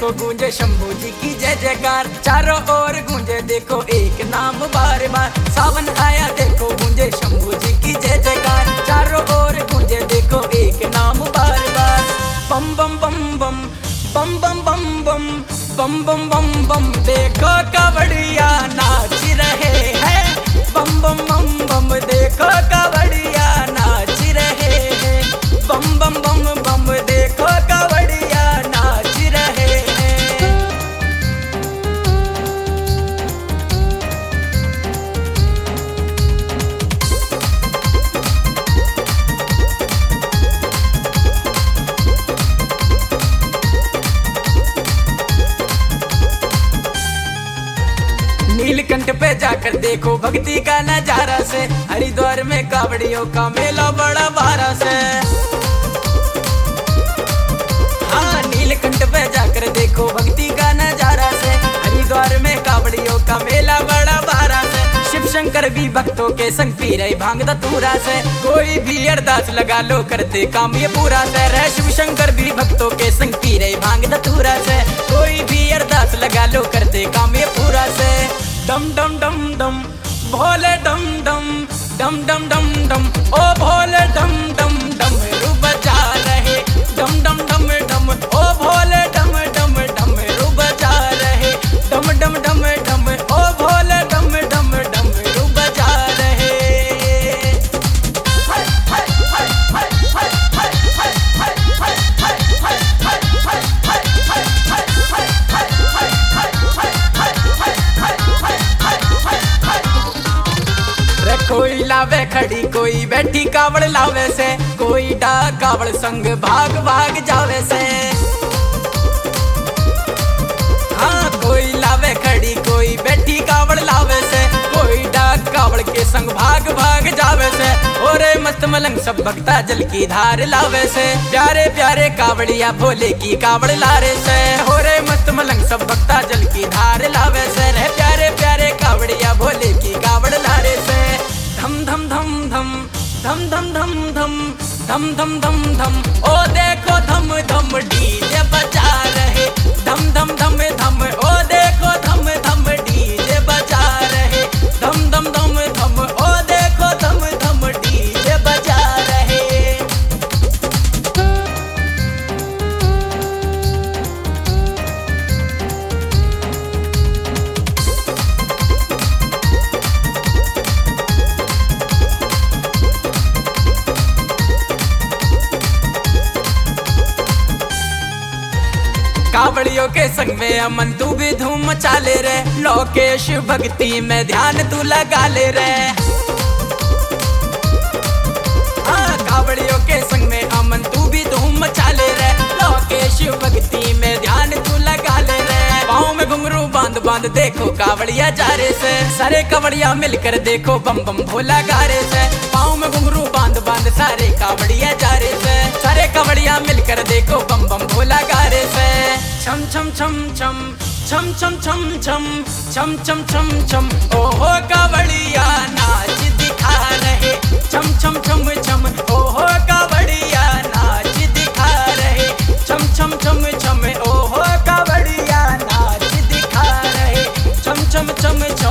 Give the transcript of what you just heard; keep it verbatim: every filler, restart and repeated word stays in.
देखो गूंजे शंभू जी की जय जयकार, चारों ओर गूंजे देखो एक नाम बार बार। सावन आया देखो गूंजे शंभू जी की जय जयकार, चारों ओर गूंजे देखो एक नाम बार बार। बम बम बम बम बम बम बम बम बम बम बम बम देखो कावड़िया नाच रहे हैं। बम बम बम बम देखो कावड़िया नाच रहे हैं। बम बम बम बम देखो कावड़िया नाच रहे हैं। नीलकंठ पे जाकर देखो भक्ति का नजारा से, हरिद्वार में कावड़ियों का मेला बड़ा बारा से। हाँ नीलकंठ पे जाकर देखो भक्ति का नजारा से, हरिद्वार में कावड़ियों का मेला बड़ा बारा से। शिव शंकर भी भक्तों के संग पी रहे भांग धतूरा से, कोई भी अरदास लगा लो करते काम ये पूरा से। रह शिव शंकर भी भक्तों के संग पी रहे भांग धतूरा से, कोई भी अरदास लगा लो करते काम ये पूरा से। डम डम डम डम भोले डम डम डम डम डम डम ओ भोले डम डम डमरू बजा रहे। डम डम डम डम ओ भोले डम डम डमरू बजा रहे। डम डम डम डम ओ भोले डम डम डमरू बजा रहे। कोई लावे खड़ी कोई बैठी कावड़ लावे से, कोई डाक कावड़ संग भाग भाग जावे से। हाँ कोई लावे खड़ी कोई बैठी कावड़ लावे से, कोई डाक कावड़ के संग भाग भाग जावे से। ओरे मस्त मलंग सब भक्ता जल की धार लावे से, प्यारे प्यारे कावड़िया भोले की कावड़ लारे से। ओरे मस्त मलंग सब भक्ता जल की धार लावे से, रे प्यारे प्यारे कावड़िया भोले की कावड़ लारे से। धम धम धम धम धम धम धम धम धम धम धम धम ओ देखो धम धम डीजे बजा रहे। धम धम धम धम ओ देखो धम धम डीजे बजा रहे। धम धम धम धम ओ देखो धम धम डीजे बजा रहे। कावड़ियों के संग में अमन तू भी धूम मचा ले रे, लोकेश भक्ति में ध्यान तू लगा ले रे। हाँ कावड़ियों के संग में अमन तू भी धूम मचा ले रे, लोकेश भक्ति में ध्यान तू लगा ले रे। पाँव में घुंघरू बांध बांध देखो कावड़िया जा रे से, सारे कावड़िया मिलकर देखो बम बम भोला गा रे से। पाँव में घुंघरू बांध बांध सारे कावड़िया जा रे से, सारे कावड़िया मिलकर देखो बम बम भोला गा रे से। छम छम छम छम छम छम छम छम छम छम छम छम ओहो कावड़िया नाच दिखा रहे। छम छम छम छम ओहो कावड़िया नाच दिखा रहे। छम छम छम छम ओहो कावड़िया नाच दिखा रहे। छम छम छम छम